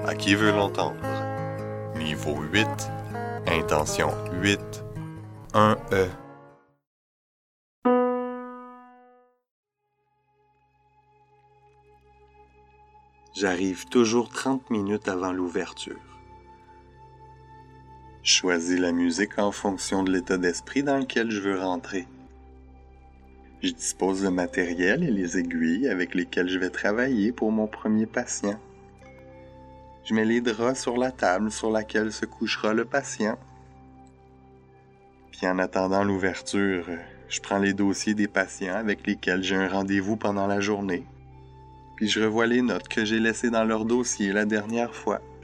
À qui veut l'entendre? Niveau 8, intention 8, 1E. J'arrive toujours 30 minutes avant l'ouverture. Je choisis la musique en fonction de l'état d'esprit dans lequel je veux rentrer. Je dispose le matériel et les aiguilles avec lesquelles je vais travailler pour mon premier patient. Je mets les draps sur la table sur laquelle se couchera le patient. Puis en attendant l'ouverture, je prends les dossiers des patients avec lesquels j'ai un rendez-vous pendant la journée. Puis je revois les notes que j'ai laissées dans leur dossier la dernière fois.